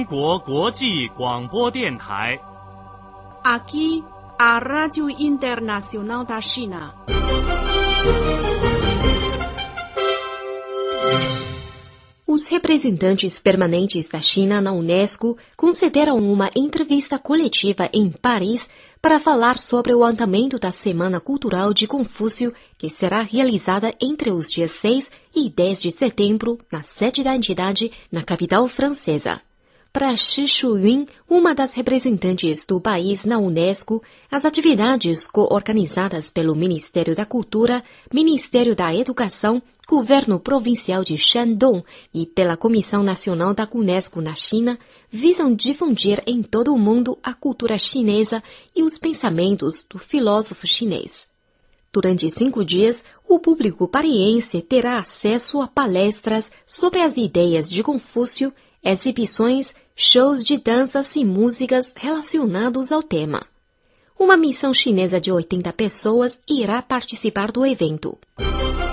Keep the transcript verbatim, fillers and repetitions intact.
国国际广播电台。 Aqui, a Rádio Internacional da China. Os representantes permanentes da China na Unesco concederam uma entrevista coletiva em Paris para falar sobre o andamento da Semana Cultural de Confúcio, que será realizada entre os dias seis e dez de setembro, na sede da entidade, na capital francesa. Para Shi Shuyun, uma das representantes do país na Unesco, as atividades co-organizadas pelo Ministério da Cultura, Ministério da Educação, Governo Provincial de Shandong e pela Comissão Nacional da Unesco na China, visam difundir em todo o mundo a cultura chinesa e os pensamentos do filósofo chinês. Durante cinco dias, o público pariense terá acesso a palestras sobre as ideias de Confúcio, exibições, shows de danças e músicas relacionados ao tema. Uma missão chinesa de oitenta pessoas irá participar do evento.